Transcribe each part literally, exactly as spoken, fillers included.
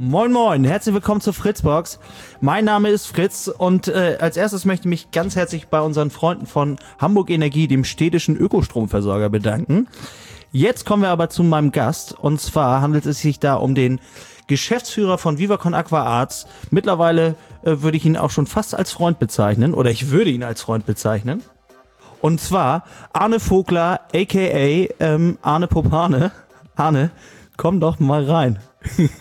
Moin moin, herzlich willkommen zur Fritzbox. Mein Name ist Fritz und äh, als erstes möchte ich mich ganz herzlich bei unseren Freunden von Hamburg Energie, dem städtischen Ökostromversorger, bedanken. Jetzt kommen wir aber zu meinem Gast und zwar handelt es sich da um den Geschäftsführer von Viva Con Aqua Arts. Mittlerweile äh, würde ich ihn auch schon fast als Freund bezeichnen oder ich würde ihn als Freund bezeichnen. Und zwar Arne Vogler, aka ähm, Arne Popane. Arne, komm doch mal rein. Wir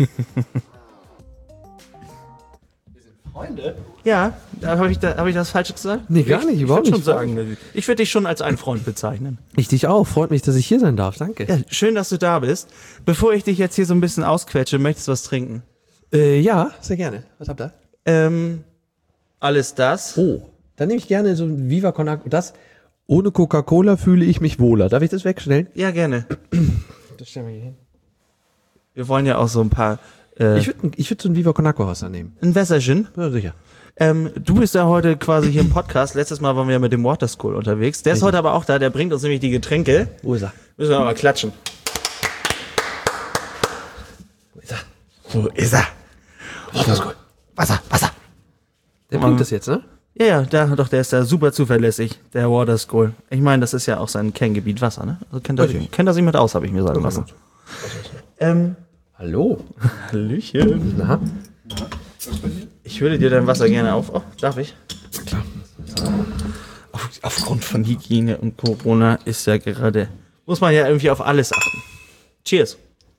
sind Freunde? Ja, da habe ich, da, hab ich das falsch gesagt? Nee, gar nicht, ich, überhaupt ich nicht. Schon sagen, ich würde dich schon als einen Freund bezeichnen. Ich dich auch. Freut mich, dass ich hier sein darf. Danke. Ja, schön, dass du da bist. Bevor ich dich jetzt hier so ein bisschen ausquetsche, möchtest du was trinken? Äh, ja, sehr gerne. Was habt ihr? Ähm, alles das. Oh, dann nehme ich gerne so ein Viva Con Aqua. Das, ohne Coca-Cola fühle ich mich wohler. Darf ich das wegstellen? Ja, gerne. Das stellen wir hier hin. Wir wollen ja auch so ein paar... Äh, Ich würde ich würd so ein Viva Con Aqua Wasser nehmen. ein Wässerchen. Ja, sicher. Ähm, du bist ja heute quasi hier im Podcast. Letztes Mal waren wir ja mit dem Water School unterwegs. Der ist heute aber auch da. Der bringt uns nämlich die Getränke. Wo ist er? Müssen wir mal klatschen. Wo ist er? Wo ist er? Water School. Wasser, Wasser. Der bringt das jetzt, ne? Ja, ja, da, doch, der ist da super zuverlässig, der Water School. Ich meine, das ist ja auch sein Kerngebiet Wasser, ne? Also kennt er sich, kennt er sich mit aus, habe ich mir sagen lassen. Ähm, Hallo. Hallöchen. Na? Ich würde dir dein Wasser gerne auf... Oh, darf ich? Klar. Auf, aufgrund von Hygiene und Corona ist ja gerade... Muss man ja irgendwie auf alles achten. Cheers.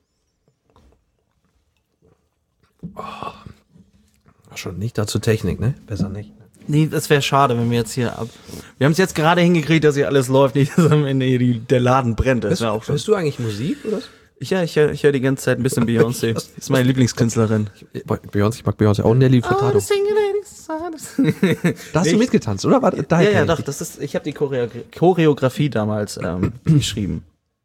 Schon nicht dazu Technik, ne? Besser nicht. Nee, das wäre schade, wenn wir jetzt hier ab... Wir haben es jetzt gerade hingekriegt, dass hier alles läuft, nicht, dass am Ende hier die, der Laden brennt. Das Hörst, wäre auch schon... hörst du eigentlich Musik, oder? Ja, ich höre ich hör die ganze Zeit ein bisschen Beyoncé. Das ist meine Lieblingskünstlerin. Beyoncé, ich mag Beyoncé auch. Nelly Furtado. Da hast du mitgetanzt, oder? War, da Ja, ja, doch. Das ist, ich habe die Choreo- Choreografie damals ähm, geschrieben.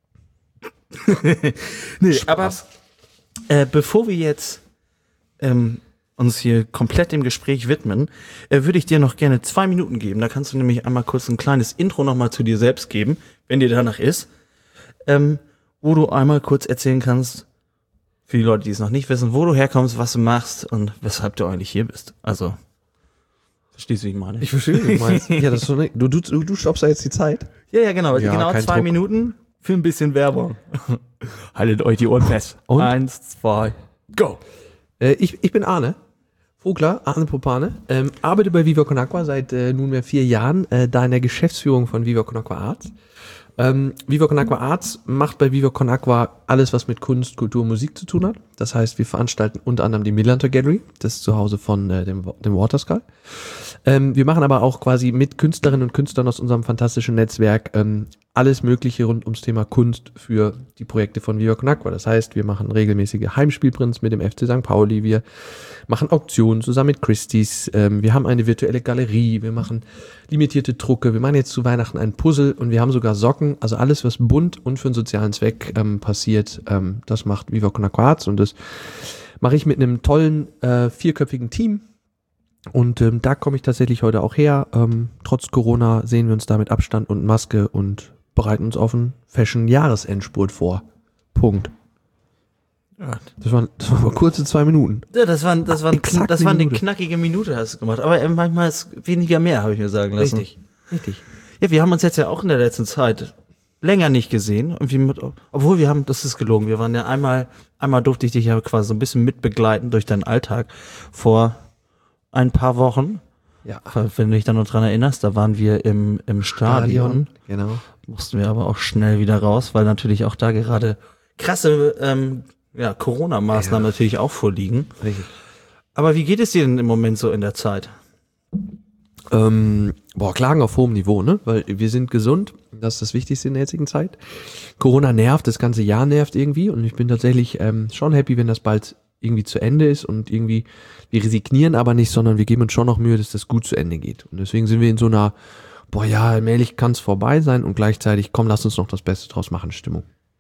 Nee, aber äh, bevor wir jetzt ähm, uns hier komplett dem Gespräch widmen, äh, würde ich dir noch gerne zwei Minuten geben. Da kannst du nämlich einmal kurz ein kleines Intro nochmal zu dir selbst geben, wenn dir danach ist. Ähm, wo du einmal kurz erzählen kannst, für die Leute, die es noch nicht wissen, wo du herkommst, was du machst und weshalb du eigentlich hier bist. Also, verstehst du, wie ich meine? Ich verstehe, wie du meinst. Ja, das ist so, ne, du, du, du stoppst da jetzt die Zeit. Ja, ja, genau. Ja, genau kein zwei Druck. Minuten für ein bisschen Werbung. Haltet euch die Ohren fest. Und? Eins, zwei, go! Äh, ich, ich bin Arne Vogler, Arne Popane, ähm, arbeite bei Viva Con Aqua seit äh, nunmehr vier Jahren, äh, da in der Geschäftsführung von Viva Con Aqua Arts. Ähm, Viva Con Aqua Arts macht bei Viva Con Aqua alles, was mit Kunst, Kultur, Musik zu tun hat. Das heißt, wir veranstalten unter anderem die Millantor Gallery, das ist zu Hause von äh, dem, dem Water Skull. Ähm, wir machen aber auch quasi mit Künstlerinnen und Künstlern aus unserem fantastischen Netzwerk ähm, alles Mögliche rund ums Thema Kunst für die Projekte von Viva Con Aqua. Das heißt, wir machen regelmäßige Heimspielprints mit dem F C Sankt Pauli, wir machen Auktionen zusammen mit Christie's, ähm, wir haben eine virtuelle Galerie, wir machen limitierte Drucke, wir machen jetzt zu Weihnachten ein Puzzle und wir haben sogar Socken, also alles, was bunt und für einen sozialen Zweck ähm, passiert, ähm, das macht Viva Con Aqua Arts und das mache ich mit einem tollen äh, vierköpfigen Team. Und ähm, da komme ich tatsächlich heute auch her. Ähm, trotz Corona sehen wir uns da mit Abstand und Maske und bereiten uns auf einen Fashion-Jahresendspurt vor. Punkt. Ja. Das waren, das waren aber kurze zwei Minuten. Ja, das waren, das waren, Exakt das eine waren eine Minute. knackige Minute, hast du gemacht. Aber äh, manchmal ist weniger mehr, habe ich mir sagen lassen. Richtig. Richtig. Ja, wir haben uns jetzt ja auch in der letzten Zeit länger nicht gesehen. Irgendwie mit, obwohl wir haben, das ist gelogen, wir waren ja einmal, einmal durfte ich dich ja quasi so ein bisschen mitbegleiten durch deinen Alltag vor ein paar Wochen. Ja. Wenn du dich dann noch dran erinnerst, da waren wir im, im Stadion. Genau. Mussten wir aber auch schnell wieder raus, weil natürlich auch da gerade krasse ähm, ja, Corona-Maßnahmen Ja. natürlich auch vorliegen. Richtig. Aber wie geht es dir denn im Moment so in der Zeit? Ähm, boah, Klagen auf hohem Niveau, ne? Weil wir sind gesund, das ist das Wichtigste in der jetzigen Zeit. Corona nervt, das ganze Jahr nervt irgendwie und ich bin tatsächlich ähm, schon happy, wenn das bald irgendwie zu Ende ist und irgendwie, wir resignieren aber nicht, sondern wir geben uns schon noch Mühe, dass das gut zu Ende geht. Und deswegen sind wir in so einer, boah ja, allmählich kann es vorbei sein und gleichzeitig, komm, lass uns noch das Beste draus machen, Stimmung.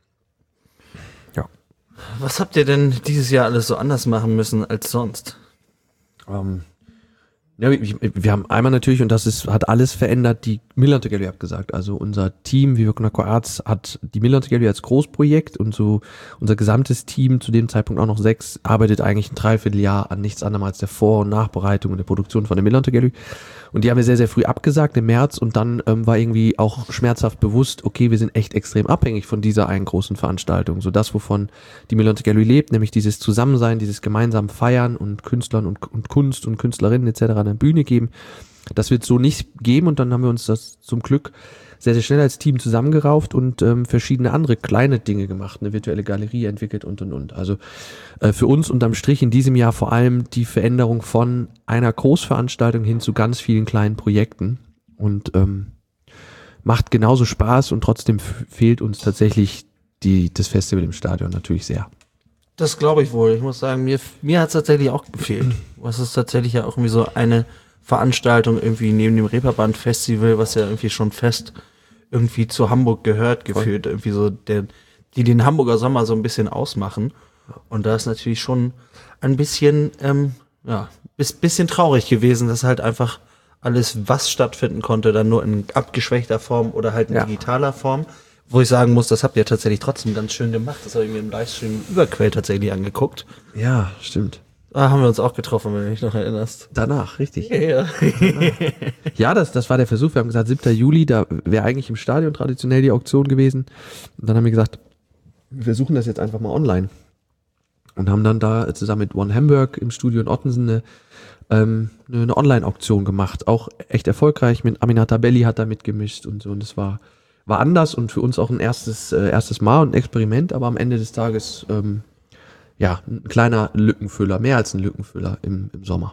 Ja. Was habt ihr denn dieses Jahr alles so anders machen müssen als sonst? Ähm, Ja, wir, wir haben einmal natürlich, und das ist, hat alles verändert, die Millantor Gallery abgesagt. Also unser Team, Viva Con Aqua Arts, hat die Millantor Gallery als Großprojekt und so unser gesamtes Team, zu dem Zeitpunkt auch noch sechs, arbeitet eigentlich ein Dreivierteljahr an nichts anderem als der Vor- und Nachbereitung und der Produktion von der Millantor Gallery. Und die haben wir sehr, sehr früh abgesagt im März und dann ähm, war irgendwie auch schmerzhaft bewusst, okay, wir sind echt extrem abhängig von dieser einen großen Veranstaltung. So das, wovon die Millantor Gallery lebt, nämlich dieses Zusammensein, dieses gemeinsam Feiern und Künstlern und, und Kunst und Künstlerinnen et cetera eine Bühne geben. Das wird so nicht geben und dann haben wir uns das zum Glück sehr, sehr schnell als Team zusammengerauft und ähm, verschiedene andere kleine Dinge gemacht, eine virtuelle Galerie entwickelt und und und. Also äh, für uns unterm Strich in diesem Jahr vor allem die Veränderung von einer Großveranstaltung hin zu ganz vielen kleinen Projekten und ähm, macht genauso Spaß und trotzdem f- fehlt uns tatsächlich die, das Festival im Stadion natürlich sehr. Das glaube ich wohl. Ich muss sagen, mir, mir hat es tatsächlich auch gefehlt. Was ist tatsächlich ja auch irgendwie so eine Veranstaltung irgendwie neben dem Reeperbahn-Festival, was ja irgendwie schon fest irgendwie zu Hamburg gehört, gefühlt. Irgendwie so, der, die den Hamburger Sommer so ein bisschen ausmachen. Und da ist natürlich schon ein bisschen, ähm, ja, bis, bisschen traurig gewesen, dass halt einfach alles, was stattfinden konnte, dann nur in abgeschwächter Form oder halt in Ja. digitaler Form. Wo ich sagen muss, das habt ihr tatsächlich trotzdem ganz schön gemacht. Das habe ich mir im Livestream Überquell tatsächlich angeguckt. Ja, stimmt. Da haben wir uns auch getroffen, wenn du dich noch erinnerst. Danach, richtig. Ja. Ja, das, das war der Versuch. Wir haben gesagt, siebter Juli, da wäre eigentlich im Stadion traditionell die Auktion gewesen. Und dann haben wir gesagt, wir versuchen das jetzt einfach mal online. Und haben dann da zusammen mit One Hamburg im Studio in Ottensen eine, ähm, eine Online-Auktion gemacht. Auch echt erfolgreich. Mit Aminata Belli hat da mitgemischt und so. Und es war, war anders und für uns auch ein erstes, äh, erstes Mal und ein Experiment. Aber am Ende des Tages, ähm, ja, ein kleiner Lückenfüller, mehr als ein Lückenfüller im, im Sommer.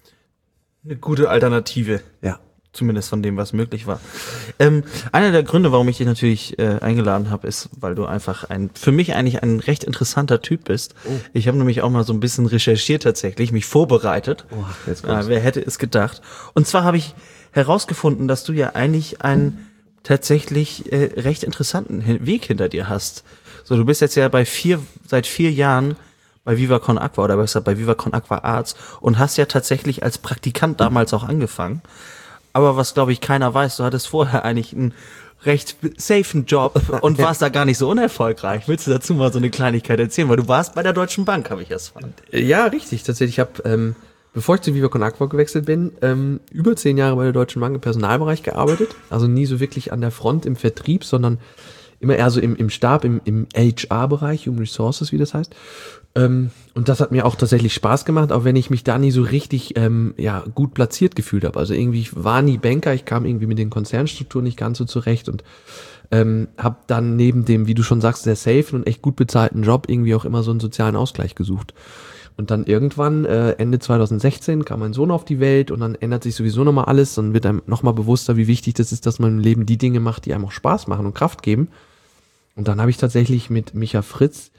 Eine gute Alternative. Ja. Zumindest von dem, was möglich war. Ähm, einer der Gründe, warum ich dich natürlich äh, eingeladen habe, ist, weil du einfach ein, für mich eigentlich ein recht interessanter Typ bist. Oh. Ich habe nämlich auch mal so ein bisschen recherchiert tatsächlich, mich vorbereitet. Oh, jetzt äh, kommt's. wer hätte es gedacht? Und zwar habe ich herausgefunden, dass du ja eigentlich einen tatsächlich äh, recht interessanten Hin- Weg hinter dir hast. So, du bist jetzt ja bei vier, seit vier Jahren bei Viva Con Aqua oder besser bei Viva Con Aqua Arts und hast ja tatsächlich als Praktikant damals auch angefangen. Aber was, glaube ich, keiner weiß, du hattest vorher eigentlich einen recht safen Job und warst da gar nicht so unerfolgreich. Willst du dazu mal so eine Kleinigkeit erzählen? Weil du warst bei der Deutschen Bank, habe ich erst fand. Ja, richtig. Tatsächlich, ich habe, ähm, bevor ich zu Viva Con Aqua gewechselt bin, ähm, über zehn Jahre bei der Deutschen Bank im Personalbereich gearbeitet. Also nie so wirklich an der Front im Vertrieb, sondern immer eher so im, im Stab, im, im H R-Bereich, Human Resources, wie das heißt. Ähm, und das hat mir auch tatsächlich Spaß gemacht, auch wenn ich mich da nie so richtig ähm, ja, gut platziert gefühlt habe. Also irgendwie, ich war nie Banker, ich kam irgendwie mit den Konzernstrukturen nicht ganz so zurecht und ähm, habe dann neben dem, wie du schon sagst, sehr safen und echt gut bezahlten Job irgendwie auch immer so einen sozialen Ausgleich gesucht. Und dann irgendwann, äh, Ende zwanzig sechzehn, kam mein Sohn auf die Welt und dann ändert sich sowieso nochmal alles. Dann wird einem nochmal bewusster, wie wichtig das ist, dass man im Leben die Dinge macht, die einem auch Spaß machen und Kraft geben. Und dann habe ich tatsächlich mit Micha Fritz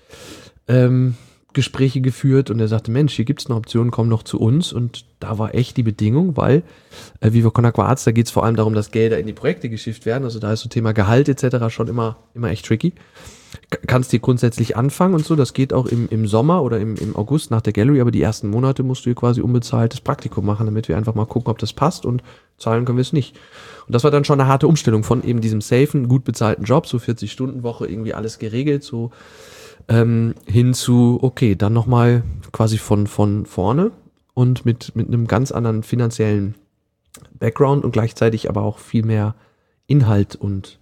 ähm, Gespräche geführt und er sagte, Mensch, hier gibt's eine Option, komm doch zu uns. Und da war echt die Bedingung, weil äh, Viva Con Aqua Arts, da geht's vor allem darum, dass Gelder in die Projekte geschifft werden. Also da ist so Thema Gehalt et cetera schon immer, immer echt tricky. K- kannst dir grundsätzlich anfangen und so, das geht auch im, im Sommer oder im, im August nach der Gallery, aber die ersten Monate musst du hier quasi unbezahltes Praktikum machen, damit wir einfach mal gucken, ob das passt und zahlen können wir es nicht. Und das war dann schon eine harte Umstellung von eben diesem safen, gut bezahlten Job, so vierzig Stunden Woche, irgendwie alles geregelt, so ähm, hin zu, okay, dann nochmal quasi von, von vorne und mit, mit einem ganz anderen finanziellen Background und gleichzeitig aber auch viel mehr Inhalt und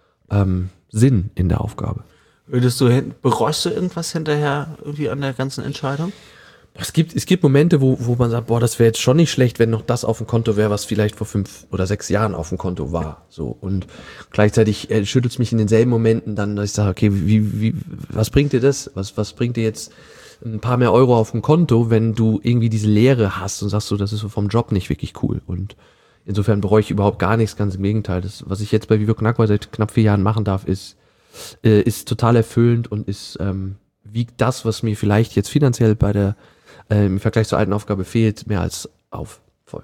ähm, Sinn in der Aufgabe. Würdest du, hin- bereust du irgendwas hinterher irgendwie an der ganzen Entscheidung? Es gibt, es gibt Momente, wo, wo man sagt, boah, das wäre jetzt schon nicht schlecht, wenn noch das auf dem Konto wäre, was vielleicht vor fünf oder sechs Jahren auf dem Konto war. So. Und gleichzeitig äh, schüttelt es mich in denselben Momenten dann, dass ich sage, okay, wie, wie, was bringt dir das? Was, was bringt dir jetzt ein paar mehr Euro auf dem Konto, wenn du irgendwie diese Leere hast und sagst so, das ist so vom Job nicht wirklich cool. Und insofern bereue ich überhaupt gar nichts, ganz im Gegenteil. Das, was ich jetzt bei Viva Con Aqua seit knapp vier Jahren machen darf, ist, äh, ist total erfüllend und ist, ähm, wiegt das, was mir vielleicht jetzt finanziell bei der äh, im Vergleich zur alten Aufgabe fehlt, mehr als auf. Voll.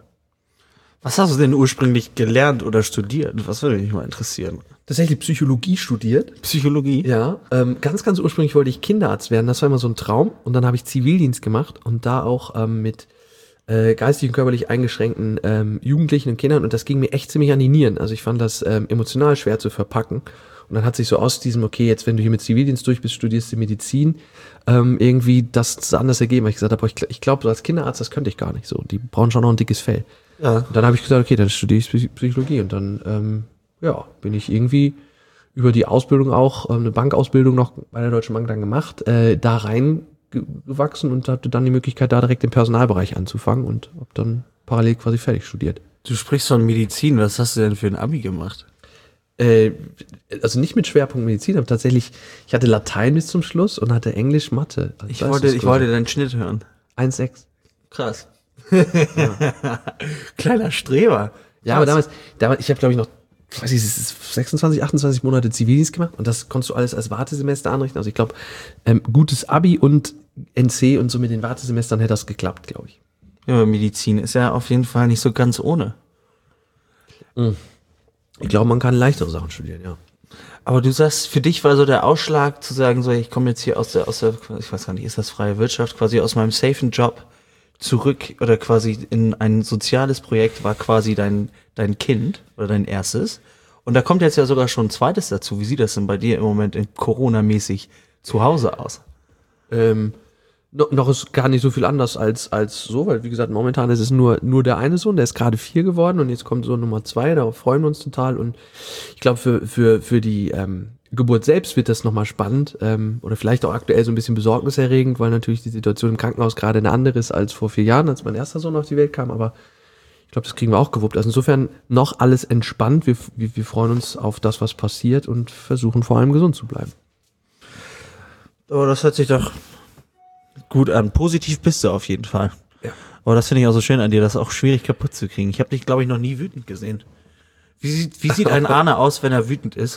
Was hast du denn ursprünglich gelernt oder studiert? Was würde mich mal interessieren? Tatsächlich Psychologie studiert. Psychologie? Ja, ähm, ganz, ganz ursprünglich wollte ich Kinderarzt werden. Das war immer so ein Traum. Und dann habe ich Zivildienst gemacht und da auch ähm, mit äh, geistig und körperlich eingeschränkten ähm, Jugendlichen und Kindern und das ging mir echt ziemlich an die Nieren. Also ich fand das ähm, emotional schwer zu verpacken. Und dann hat sich so aus diesem, okay, jetzt wenn du hier mit Zivildienst durch bist, studierst du Medizin, ähm, irgendwie das anders ergeben, weil ich gesagt habe, ich, ich glaube, so als Kinderarzt, das könnte ich gar nicht so. Die brauchen schon noch ein dickes Fell. Ja. Und dann habe ich gesagt, okay, dann studiere ich Psy- Psychologie und dann, ähm, ja, bin ich irgendwie über die Ausbildung auch, ähm, eine Bankausbildung noch bei der Deutschen Bank dann gemacht, äh, da reingewachsen und hatte dann die Möglichkeit, da direkt im Personalbereich anzufangen und habe dann parallel quasi fertig studiert. Du sprichst von Medizin, was hast du denn für ein Abi gemacht? Äh, also nicht mit Schwerpunkt Medizin, aber tatsächlich, ich hatte Latein bis zum Schluss und hatte Englisch, Mathe. Also Ich das wollte, ist ich gut. wollte deinen Schnitt hören. eins Komma sechs. Krass. Kleiner Streber. Ja, aber damals, damals ich habe glaube ich noch, weiß ich, es ist sechsundzwanzig, achtundzwanzig Monate Zivildienst gemacht und das konntest du alles als Wartesemester anrechnen. Also ich glaube, ähm, gutes Abi und N C und so mit den Wartesemestern hätte das geklappt, glaube ich. Ja, aber Medizin ist ja auf jeden Fall nicht so ganz ohne. Ich glaube, man kann leichtere Sachen studieren, ja. Aber du sagst, für dich war so der Ausschlag zu sagen, so, ich komme jetzt hier aus der, aus der, ich weiß gar nicht, ist das freie Wirtschaft, quasi aus meinem safen Job zurück oder quasi in ein soziales Projekt war quasi dein, dein Kind oder dein erstes. Und da kommt jetzt ja sogar schon ein zweites dazu. Wie sieht das denn bei dir im Moment in Corona-mäßig zu Hause aus? Ähm, no, noch ist gar nicht so viel anders als, als so, weil wie gesagt, momentan ist es nur, nur der eine Sohn, der ist gerade vier geworden und jetzt kommt Sohn Nummer zwei, darauf freuen wir uns total und ich glaube, für, für, für die ähm, Geburt selbst wird das nochmal spannend ähm, oder vielleicht auch aktuell so ein bisschen besorgniserregend, weil natürlich die Situation im Krankenhaus gerade eine andere ist als vor vier Jahren, als mein erster Sohn auf die Welt kam, aber ich glaube, das kriegen wir auch gewuppt. Also insofern noch alles entspannt, wir, wir, wir freuen uns auf das, was passiert und versuchen vor allem gesund zu bleiben. Oh, das hört sich doch gut an. Positiv bist du auf jeden Fall. Ja. Aber das finde ich auch so schön an dir, das ist auch schwierig kaputt zu kriegen. Ich habe dich, glaube ich, noch nie wütend gesehen. Wie sieht, wie sieht ein Arne aus, wenn er wütend ist?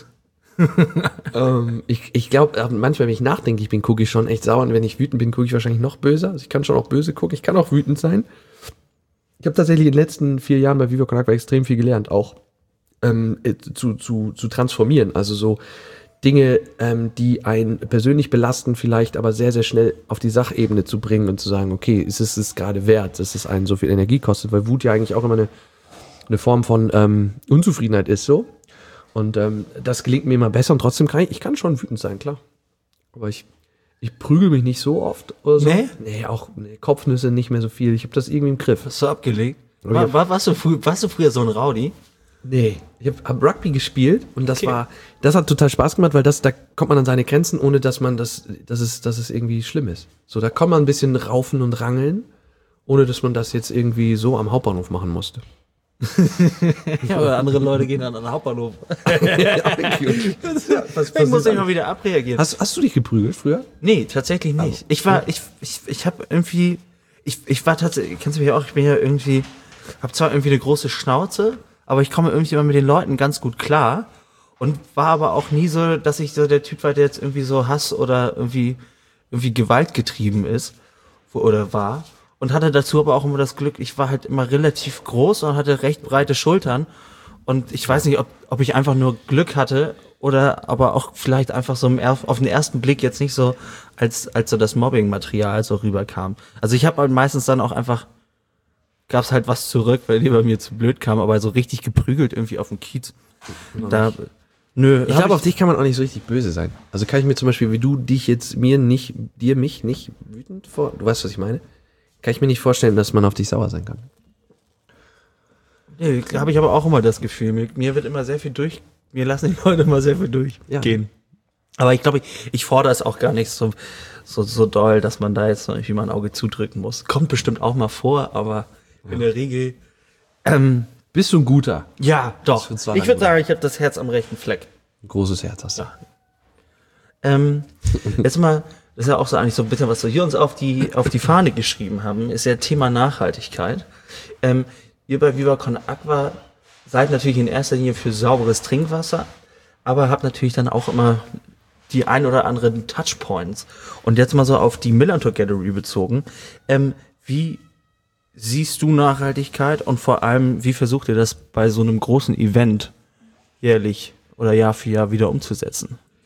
ähm, ich ich glaube, manchmal, wenn ich nachdenklich bin, gucke ich schon echt sauer. Und wenn ich wütend bin, gucke ich wahrscheinlich noch böser. Also ich kann schon auch böse gucken. Ich kann auch wütend sein. Ich habe tatsächlich in den letzten vier Jahren bei Viva Con Agua extrem viel gelernt, auch ähm, zu, zu, zu transformieren. Also so Dinge, ähm, die einen persönlich belasten, vielleicht aber sehr, sehr schnell auf die Sachebene zu bringen und zu sagen, okay, ist es es gerade wert, dass es einen so viel Energie kostet, weil Wut ja eigentlich auch immer eine, eine Form von ähm, Unzufriedenheit ist so. Und ähm, das gelingt mir immer besser und trotzdem kann ich, ich kann schon wütend sein, klar. Aber ich, ich prügel mich nicht so oft oder so. Nee? Nee, auch nee, Kopfnüsse nicht mehr so viel. Ich habe das irgendwie im Griff. Hast du abgelegt? Oh, War, ja. war, warst, du früh, warst du früher so ein Rowdy? Nee, ich habe hab Rugby gespielt und das Okay. war, das hat total Spaß gemacht, weil das, da kommt man an seine Grenzen, ohne dass man das, dass es, dass es irgendwie schlimm ist. So, da kann man ein bisschen raufen und rangeln, ohne dass man das jetzt irgendwie so am Hauptbahnhof machen musste. Ja, aber andere Leute gehen dann an den Hauptbahnhof. Was, Ich muss nicht mal wieder abreagieren. hast, hast du dich geprügelt früher? Nee, tatsächlich nicht. Ich war, ich, ich, ich habe irgendwie, ich, ich war tatsächlich, kennst du mich auch, ich bin ja irgendwie, habe zwar irgendwie eine große Schnauze, aber ich komme irgendwie immer mit den Leuten ganz gut klar und war aber auch nie so, dass ich so der Typ war, der jetzt irgendwie so Hass oder irgendwie, irgendwie gewaltgetrieben ist wo- oder war. Und hatte dazu aber auch immer das Glück, ich war halt immer relativ groß und hatte recht breite Schultern. Und ich weiß nicht, ob, ob ich einfach nur Glück hatte oder aber auch vielleicht einfach so im er, auf den ersten Blick jetzt nicht so als, als so das Mobbing-Material so rüberkam. Also ich habe halt meistens dann auch einfach, gab's halt was zurück, weil die bei mir zu blöd kam, aber so richtig geprügelt irgendwie auf dem Kiez. Da, nö. Ich hab glaube, auf dich kann man auch nicht so richtig böse sein. Also kann ich mir zum Beispiel, wie du dich jetzt mir nicht, dir mich nicht wütend vor, du weißt, was ich meine? Kann ich mir nicht vorstellen, dass man auf dich sauer sein kann. Nee, habe ich aber auch immer das Gefühl. Mir, mir wird immer sehr viel durch, mir lassen die Leute immer sehr viel durchgehen. Ja. Aber ich glaube, ich, ich fordere es auch gar nicht so, so, so doll, dass man da jetzt noch irgendwie mal ein Auge zudrücken muss. Kommt bestimmt auch mal vor, aber in der Regel, ähm, Bist du ein guter? ja, doch. würdest du Ich sagen, würde sagen, ich habe das Herz am rechten Fleck. Ein großes Herz hast du. Ja. Ähm, jetzt mal, das ist ja auch so eigentlich so ein bisschen, was wir hier uns auf die, auf die Fahne geschrieben haben, ist ja Thema Nachhaltigkeit. Ähm, ihr bei Viva Con Agua seid natürlich in erster Linie für sauberes Trinkwasser, aber habt natürlich dann auch immer die ein oder anderen Touchpoints. Und jetzt mal so auf die Millantor Gallery bezogen. Ähm, wie siehst du Nachhaltigkeit und vor allem, wie versucht ihr das bei so einem großen Event jährlich oder Jahr für Jahr wieder umzusetzen?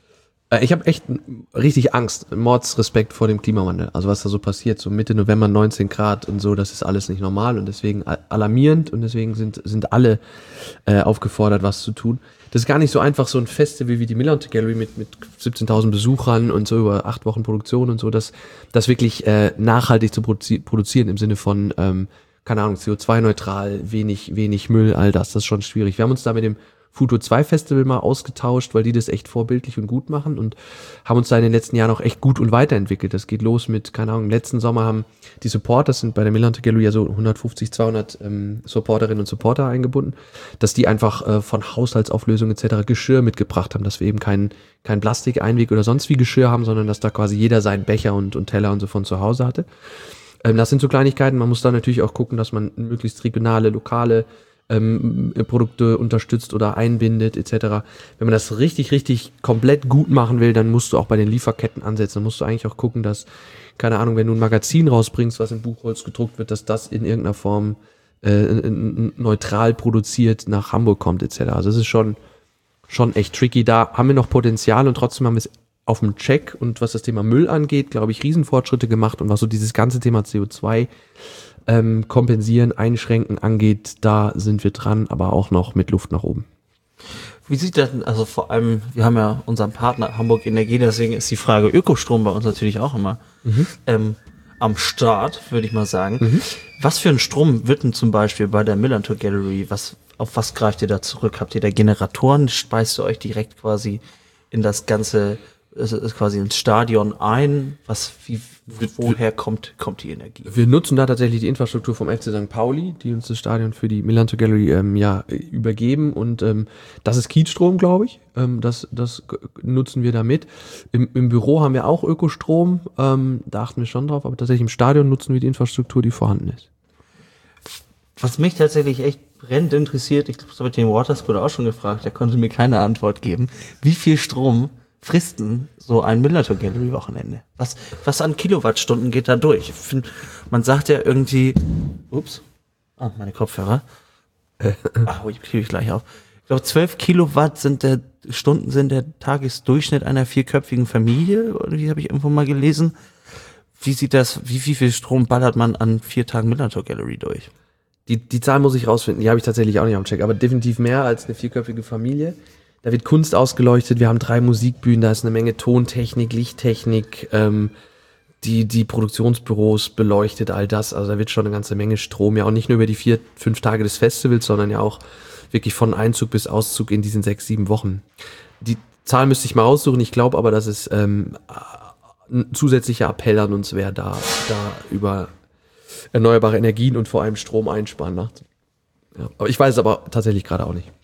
Äh, ich habe echt richtig Angst, Mordsrespekt vor dem Klimawandel. Also was da so passiert, so Mitte November neunzehn Grad und so, das ist alles nicht normal und deswegen alarmierend und deswegen sind, sind alle äh, aufgefordert, was zu tun. Das ist gar nicht so einfach, so ein Festival wie die Millantor Gallery mit, mit siebzehntausend Besuchern und so über acht Wochen Produktion und so, das, das wirklich äh, nachhaltig zu produzi- produzieren im Sinne von, ähm, keine Ahnung, C O zwei neutral, wenig, wenig Müll, all das, das ist schon schwierig. Wir haben uns da mit dem Futur zwei Festival mal ausgetauscht, weil die das echt vorbildlich und gut machen und haben uns da in den letzten Jahren auch echt gut und weiterentwickelt. Das geht los mit, keine Ahnung, letzten Sommer haben die Supporters, sind bei der Millantor Gallery ja so hundertfünfzig, zweihundert ähm, Supporterinnen und Supporter eingebunden, dass die einfach äh, von Haushaltsauflösung et cetera Geschirr mitgebracht haben, dass wir eben kein, kein Plastikeinweg oder sonst wie Geschirr haben, sondern dass da quasi jeder seinen Becher und, und Teller und so von zu Hause hatte. Ähm, das sind so Kleinigkeiten. Man muss da natürlich auch gucken, dass man möglichst regionale, lokale Ähm, Produkte unterstützt oder einbindet et cetera. Wenn man das richtig, richtig komplett gut machen will, dann musst du auch bei den Lieferketten ansetzen. Dann musst du eigentlich auch gucken, dass, keine Ahnung, wenn du ein Magazin rausbringst, was in Buchholz gedruckt wird, dass das in irgendeiner Form äh, neutral produziert nach Hamburg kommt et cetera. Also es ist schon, schon echt tricky. Da haben wir noch Potenzial und trotzdem haben wir es auf dem Check und was das Thema Müll angeht, glaube ich, Riesenfortschritte gemacht und was so dieses ganze Thema C O zwei Ähm, kompensieren, einschränken angeht, da sind wir dran, aber auch noch mit Luft nach oben. Wie sieht das denn, also vor allem, wir haben ja unseren Partner Hamburg Energie, deswegen ist die Frage Ökostrom bei uns natürlich auch immer mhm. ähm, am Start, würde ich mal sagen. Mhm. Was für einen Strom wird denn zum Beispiel bei der Millantor Gallery, was, auf was greift ihr da zurück? Habt ihr da Generatoren? Speist ihr euch direkt quasi in das ganze, also quasi ins Stadion ein? Was, wie, woher kommt, kommt die Energie? Wir nutzen da tatsächlich die Infrastruktur vom F C Sankt Pauli, die uns das Stadion für die Millantor Gallery ähm, ja, übergeben und ähm, das ist Kiezstrom, glaube ich. Ähm, das, das nutzen wir da mit. Im, Im Büro haben wir auch Ökostrom, ähm, da achten wir schon drauf, aber tatsächlich im Stadion nutzen wir die Infrastruktur, die vorhanden ist. Was mich tatsächlich echt brennend interessiert, ich glaube, das habe ich den Waterscooter auch schon gefragt, der konnte mir keine Antwort geben. Wie viel Strom frisst denn so ein Millantor Gallery Wochenende? Was, was an Kilowattstunden geht da durch? Ich find, man sagt ja irgendwie, ups, ah, meine Kopfhörer. Ach, ich kriege ich gleich auf. Ich glaube, zwölf Kilowatt sind der, Stunden sind der Tagesdurchschnitt einer vierköpfigen Familie, oder wie habe ich irgendwo mal gelesen. Wie sieht das, wie, wie viel Strom ballert man an vier Tagen Millantor Gallery durch? Die, die Zahl muss ich rausfinden, die habe ich tatsächlich auch nicht am Check, aber definitiv mehr als eine vierköpfige Familie. Da wird Kunst ausgeleuchtet, wir haben drei Musikbühnen, da ist eine Menge Tontechnik, Lichttechnik, ähm, die, die Produktionsbüros beleuchtet, all das. Also da wird schon eine ganze Menge Strom, ja auch nicht nur über die vier, fünf Tage des Festivals, sondern ja auch wirklich von Einzug bis Auszug in diesen sechs, sieben Wochen. Die Zahl müsste ich mal raussuchen, ich glaube aber, dass es ähm, ein zusätzlicher Appell an uns wäre, da, da über erneuerbare Energien und vor allem Strom einsparen macht. Ja, aber ich weiß es aber tatsächlich gerade auch nicht.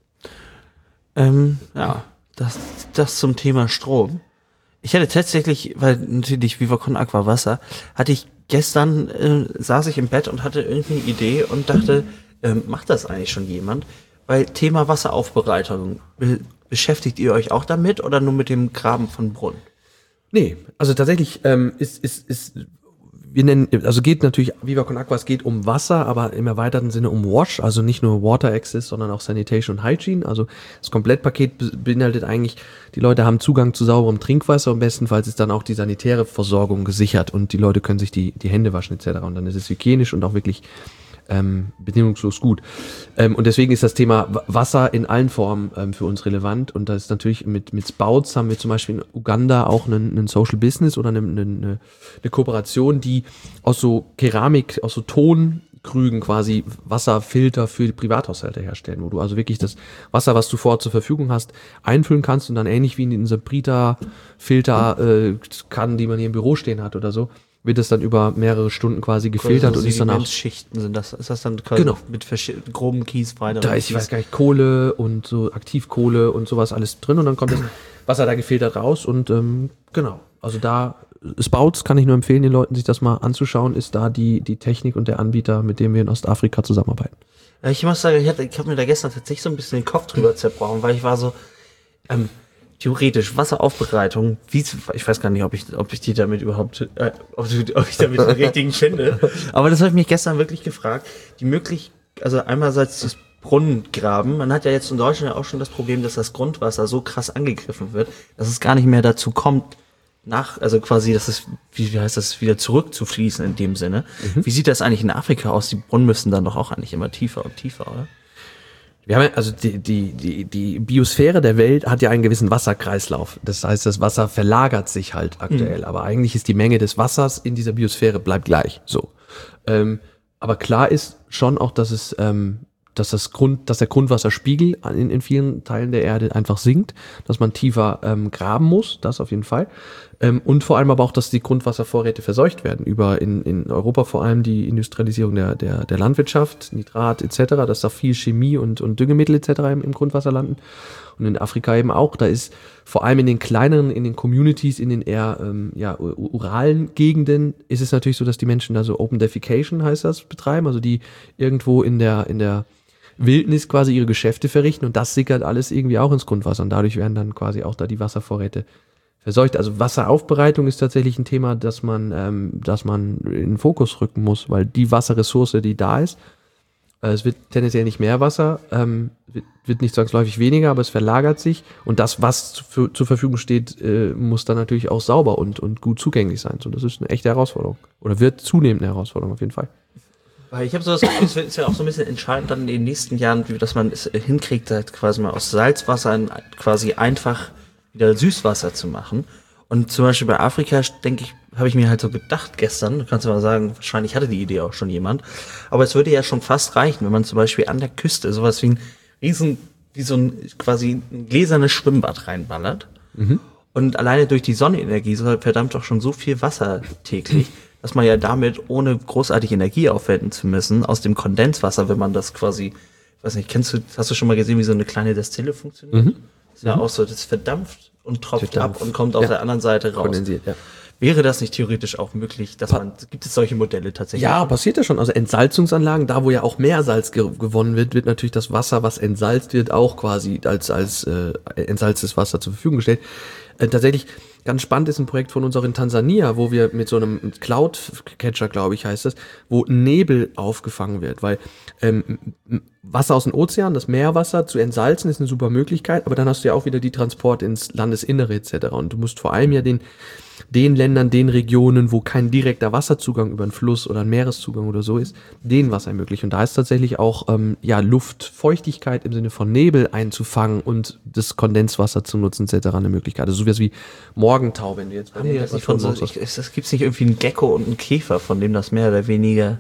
Ähm, ja, das, das zum Thema Strom. Ich hatte tatsächlich, weil natürlich Viva Con Aqua Wasser, hatte ich gestern, äh, saß ich im Bett und hatte irgendwie eine Idee und dachte, ähm, macht das eigentlich schon jemand? Weil Thema Wasseraufbereitung, be- beschäftigt ihr euch auch damit oder nur mit dem Graben von Brunnen? Nee, also tatsächlich ähm, ist, ist, ist wir nennen, also geht natürlich, Viva Con Aqua, es geht um Wasser, aber im erweiterten Sinne um Wash, also nicht nur Water Access, sondern auch Sanitation und Hygiene. Also das Komplettpaket beinhaltet eigentlich, die Leute haben Zugang zu sauberem Trinkwasser und bestenfalls ist dann auch die sanitäre Versorgung gesichert und die Leute können sich die, die Hände waschen et cetera. Und dann ist es hygienisch und auch wirklich ähm, bedingungslos gut. Ähm, und deswegen ist das Thema Wasser in allen Formen ähm, für uns relevant. Und das ist natürlich mit, mit Spouts haben wir zum Beispiel in Uganda auch einen, einen Social Business oder eine, eine, eine Kooperation, die aus so Keramik, aus so Tonkrügen quasi Wasserfilter für die Privathaushalte herstellen, wo du also wirklich das Wasser, was du vor Ort zur Verfügung hast, einfüllen kannst und dann ähnlich wie in den Sabrita-Filter äh, Kannen, die man hier im Büro stehen hat oder so, wird es dann über mehrere Stunden quasi gefiltert also so und ist danach Schichten sind das, ist das dann quasi genau. mit grobem Kies weiter? Da ist, ich weiß gar nicht, Kohle und so Aktivkohle und sowas alles drin und dann kommt das Wasser da gefiltert raus und ähm, genau, also da Spouts kann ich nur empfehlen, den Leuten sich das mal anzuschauen, ist da die, die Technik und der Anbieter, mit dem wir in Ostafrika zusammenarbeiten. Ja, ich muss sagen, ich habe ich hab mir da gestern tatsächlich so ein bisschen den Kopf drüber zerbrochen, weil ich war so, ähm, theoretisch Wasseraufbereitung, wie, ich weiß gar nicht, ob ich, ob ich die damit überhaupt, äh, ob, ob ich damit den richtigen finde. Aber das habe ich mich gestern wirklich gefragt. Die möglich, also einerseits das Brunnen graben. Man hat ja jetzt in Deutschland auch schon das Problem, dass das Grundwasser so krass angegriffen wird, dass es gar nicht mehr dazu kommt, nach, also quasi, dass es, wie, wie heißt das, wieder zurückzufließen in dem Sinne. Mhm. Wie sieht das eigentlich in Afrika aus? Die Brunnen müssen dann doch auch eigentlich immer tiefer und tiefer, oder? Wir haben ja, also die, die, die, die Biosphäre der Welt hat ja einen gewissen Wasserkreislauf. Das heißt, das Wasser verlagert sich halt aktuell. Mhm. Aber eigentlich ist die Menge des Wassers in dieser Biosphäre bleibt gleich. So. Ähm, aber klar ist schon auch, dass es, ähm, dass das Grund, dass der Grundwasserspiegel in, in vielen Teilen der Erde einfach sinkt, dass man tiefer ähm, graben muss, das auf jeden Fall. Ähm, und vor allem aber auch, dass die Grundwasservorräte verseucht werden, über in, in Europa vor allem die Industrialisierung der, der, der Landwirtschaft, Nitrat et cetera, dass da viel Chemie und, und Düngemittel et cetera im, im Grundwasser landen. Und in Afrika eben auch, da ist vor allem in den kleineren, in den Communities, in den eher ähm, ja, uralen Gegenden, ist es natürlich so, dass die Menschen da so Open Defecation, heißt das, betreiben, also die irgendwo in der, in der Wildnis quasi ihre Geschäfte verrichten und das sickert alles irgendwie auch ins Grundwasser und dadurch werden dann quasi auch da die Wasservorräte verseucht. Also Wasseraufbereitung ist tatsächlich ein Thema, das man, ähm, das man in den Fokus rücken muss, weil die Wasserressource, die da ist, äh, es wird tendenziell nicht mehr Wasser, ähm, wird, wird nicht zwangsläufig weniger, aber es verlagert sich und das, was zu, zur Verfügung steht, äh, muss dann natürlich auch sauber und, und gut zugänglich sein. So, das ist eine echte Herausforderung oder wird zunehmend eine Herausforderung auf jeden Fall. Weil ich habe so das Gefühl, es ist ja auch so ein bisschen entscheidend dann in den nächsten Jahren, wie, dass man es hinkriegt, halt quasi mal aus Salzwasser quasi einfach wieder Süßwasser zu machen. Und zum Beispiel bei Afrika, denke ich, habe ich mir halt so gedacht gestern, du kannst du mal sagen, wahrscheinlich hatte die Idee auch schon jemand, aber es würde ja schon fast reichen, wenn man zum Beispiel an der Küste sowas wie ein riesen, wie so ein quasi ein gläsernes Schwimmbad reinballert. Mhm. Und alleine durch die Sonnenenergie so verdammt doch schon so viel Wasser täglich, dass man ja damit, ohne großartig Energie aufwenden zu müssen, aus dem Kondenswasser, wenn man das quasi, weiß nicht, kennst du, hast du schon mal gesehen, wie so eine kleine Destille funktioniert? Mhm. Das ist ja mhm. auch so, das verdampft und tropft Verdampft. ab und kommt auf ja. der anderen Seite raus. Kondensiert, ja. Wäre das nicht theoretisch auch möglich, dass man, gibt es solche Modelle tatsächlich? Ja, passiert ja schon. Also Entsalzungsanlagen, da wo ja auch Meersalz ge- gewonnen wird, wird natürlich das Wasser, was entsalzt wird, auch quasi als, als äh, entsalztes Wasser zur Verfügung gestellt. Äh, tatsächlich, ganz spannend ist ein Projekt von uns auch in Tansania, wo wir mit so einem Cloud-Catcher, glaube ich, heißt das, wo Nebel aufgefangen wird, weil ähm, Wasser aus dem Ozean, das Meerwasser zu entsalzen, ist eine super Möglichkeit, aber dann hast du ja auch wieder die Transport ins Landesinnere et cetera. Und du musst vor allem ja den den Ländern, den Regionen, wo kein direkter Wasserzugang über einen Fluss oder einen Meereszugang oder so ist, denen Wasser ermöglichen. Und da ist tatsächlich auch ähm, ja Luftfeuchtigkeit im Sinne von Nebel einzufangen und das Kondenswasser zu nutzen et cetera eine Möglichkeit. Also sowas wie Morgentau, wenn du jetzt bei Haben die das nicht von so, ich, es gibt nicht irgendwie einen Gecko und einen Käfer, von dem das mehr oder weniger,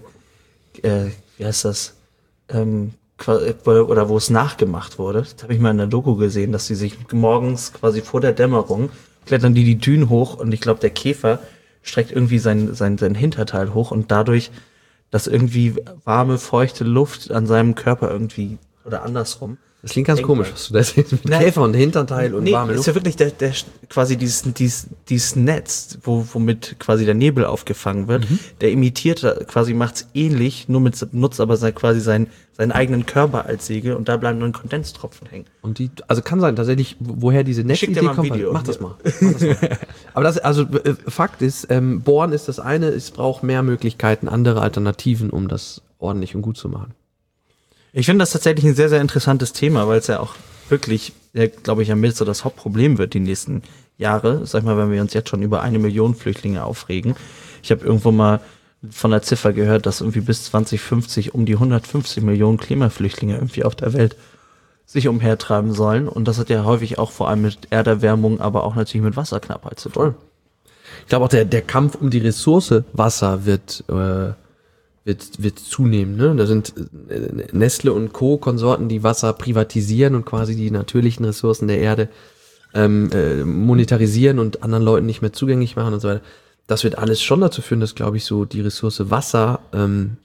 äh, wie heißt das, ähm, oder wo es nachgemacht wurde. Das habe ich mal in der Doku gesehen, dass die sich morgens quasi vor der Dämmerung klettern die die Dünen hoch und ich glaube, der Käfer streckt irgendwie sein, sein, sein Hinterteil hoch und dadurch, dass irgendwie warme, feuchte Luft an seinem Körper irgendwie, oder andersrum. Das klingt ganz komisch, was du da siehst, mit Nein, Käfer und Hinterteil und nee, warme Luft. Ist ja wirklich der, der, quasi dieses, dieses, dieses Netz, wo, womit quasi der Nebel aufgefangen wird, mhm. der imitiert, quasi macht's ähnlich, nur mit, nutzt aber sein, quasi sein, seinen eigenen Körper als Segel und da bleiben dann Kondensstropfen hängen. Und die, also kann sein, tatsächlich, woher diese Netzidee kommt. Video. Mach das mal. Mach das mal. Aber das, also, äh, Fakt ist, ähm, Bohren ist das eine, es braucht mehr Möglichkeiten, andere Alternativen, um das ordentlich und gut zu machen. Ich finde das tatsächlich ein sehr, sehr interessantes Thema, weil es ja auch wirklich, ja, glaube ich, ja mit so das Hauptproblem wird die nächsten Jahre. Sag mal, wenn wir uns jetzt schon über eine Million Flüchtlinge aufregen. Ich habe irgendwo mal von der Ziffer gehört, dass irgendwie bis zwanzig fünfzig um die hundertfünfzig Millionen Klimaflüchtlinge irgendwie auf der Welt sich umhertreiben sollen. Und das hat ja häufig auch vor allem mit Erderwärmung, aber auch natürlich mit Wasserknappheit zu tun. Ich glaube auch, der, der Kampf um die Ressource Wasser wird... Äh wird wird zunehmen, ne? Da sind äh, Nestle und Co. Konsorten, die Wasser privatisieren und quasi die natürlichen Ressourcen der Erde ähm, äh, monetarisieren und anderen Leuten nicht mehr zugänglich machen und so weiter. Das wird alles schon dazu führen, dass, glaube ich, so die Ressource Wasser ähm,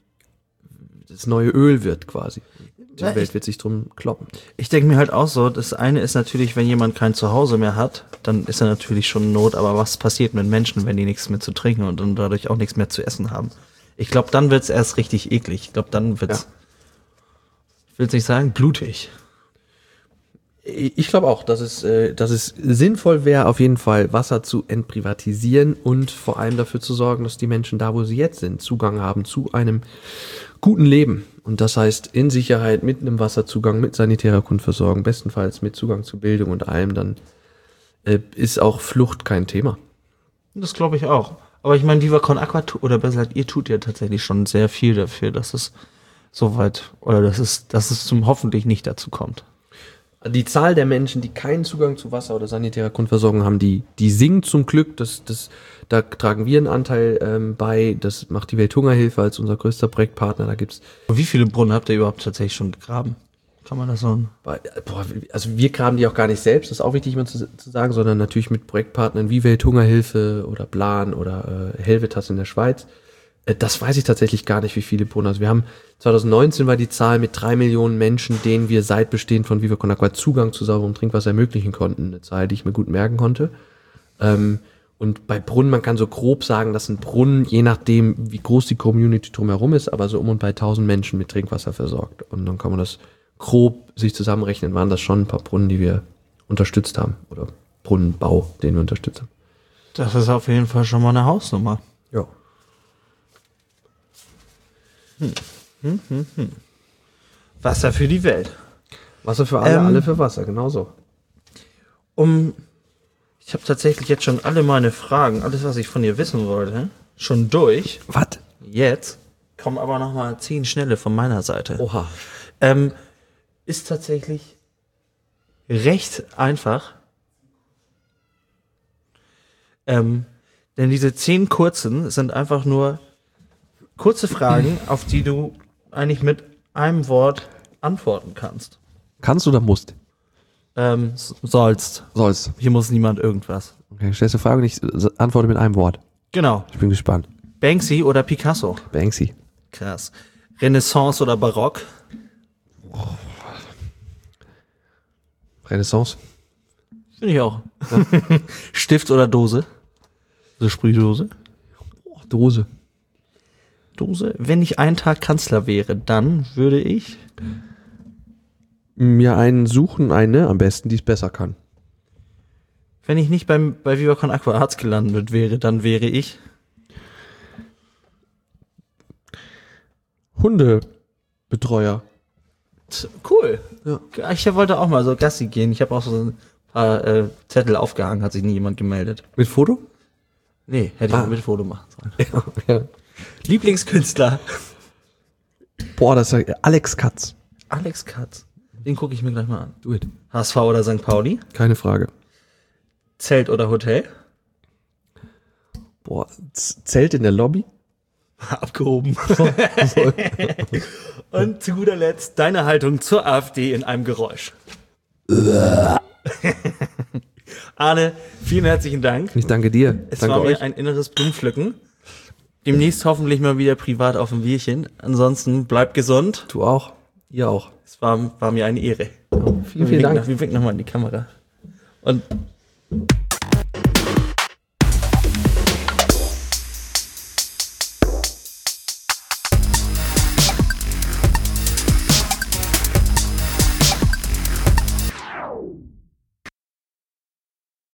das neue Öl wird quasi. Die ja, Welt ich, wird sich drum kloppen. Ich denke mir halt auch so, das eine ist natürlich, wenn jemand kein Zuhause mehr hat, dann ist er natürlich schon in Not, aber was passiert mit Menschen, wenn die nichts mehr zu trinken und dann dadurch auch nichts mehr zu essen haben? Ich glaube, dann wird's erst richtig eklig. Ich glaube, dann wird's, ja. ich will nicht sagen, blutig. Ich glaube auch, dass es, äh, dass es sinnvoll wäre, auf jeden Fall Wasser zu entprivatisieren und vor allem dafür zu sorgen, dass die Menschen da, wo sie jetzt sind, Zugang haben zu einem guten Leben. Und das heißt in Sicherheit, mit einem Wasserzugang, mit sanitärer Grundversorgung, bestenfalls mit Zugang zu Bildung und allem, dann äh, ist auch Flucht kein Thema. Das glaube ich auch. Aber ich meine, Viva Con Aqua, tu- oder besser gesagt, ihr tut ja tatsächlich schon sehr viel dafür, dass es soweit, oder dass es, dass es zum hoffentlich nicht dazu kommt. Die Zahl der Menschen, die keinen Zugang zu Wasser oder sanitärer Grundversorgung haben, die, die sinkt zum Glück. Das, das, da tragen wir einen Anteil ähm, bei. Das macht die Welthungerhilfe als unser größter Projektpartner. Da gibt's Wie viele Brunnen habt ihr überhaupt tatsächlich schon gegraben? Kann man das so? bei, boah, also wir graben die auch gar nicht selbst, das ist auch wichtig mal zu, zu sagen, sondern natürlich mit Projektpartnern wie Welthungerhilfe oder Plan oder äh, Helvetas in der Schweiz. Äh, das weiß ich tatsächlich gar nicht, wie viele Brunnen. Also wir haben zwanzig neunzehn war die Zahl mit drei Millionen Menschen, denen wir seit Bestehen von Viva Con Aqua Zugang zu sauberem Trinkwasser ermöglichen konnten. Eine Zahl, die ich mir gut merken konnte. Ähm, und bei Brunnen, man kann so grob sagen, dass ein Brunnen, je nachdem, wie groß die Community drumherum ist, aber so um und bei tausend Menschen mit Trinkwasser versorgt. Und dann kann man das grob sich zusammenrechnen, waren das schon ein paar Brunnen, die wir unterstützt haben. Oder Brunnenbau, den wir unterstützt haben. Das ist auf jeden Fall schon mal eine Hausnummer. Ja. Wasser für die Welt. Wasser für alle, Ähm, alle für Wasser, genauso. Um, ich habe tatsächlich jetzt schon alle meine Fragen, alles, was ich von dir wissen wollte, schon durch. Was? Jetzt kommen aber noch mal zehn schnelle von meiner Seite. Oha. Ähm, ist tatsächlich recht einfach. Ähm, denn diese zehn kurzen sind einfach nur kurze Fragen, auf die du eigentlich mit einem Wort antworten kannst. Kannst du oder musst? Ähm, s- sollst. Sollst. Hier muss niemand irgendwas. Okay, stellst du Frage und ich s- antworte mit einem Wort. Genau. Ich bin gespannt. Banksy oder Picasso? Banksy. Krass. Renaissance oder Barock? Renaissance. Finde ich auch. Stift oder Dose? So Sprühdose? Oh, Dose. Dose. Wenn ich einen Tag Kanzler wäre, dann würde ich. Mir einen suchen, eine am besten, die es besser kann. Wenn ich nicht beim, bei Viva Con Aqua Arts gelandet wäre, dann wäre ich. Hundebetreuer. T- Cool. Ja. Ich wollte auch mal so Gassi gehen. Ich habe auch so ein paar äh, Zettel aufgehangen, hat sich nie jemand gemeldet. Mit Foto? Nee, hätte ich Ah. mal mit Foto machen sollen. Ja, ja. Lieblingskünstler? Boah, das ist ja Alex Katz. Alex Katz. Den gucke ich mir gleich mal an. Do it. H S V oder Sankt Pauli? Keine Frage. Zelt oder Hotel? Boah, Z- Zelt in der Lobby? Abgehoben. Und zu guter Letzt deine Haltung zur AfD in einem Geräusch. Arne, vielen herzlichen Dank. Ich danke dir. Es danke war mir euch. ein inneres Blumenpflücken. Demnächst hoffentlich mal wieder privat auf ein Bierchen. Ansonsten bleibt gesund. Du auch. Ihr auch. Es war, war mir eine Ehre. Vielen, vielen Dank. Wir winken nochmal in die Kamera. Und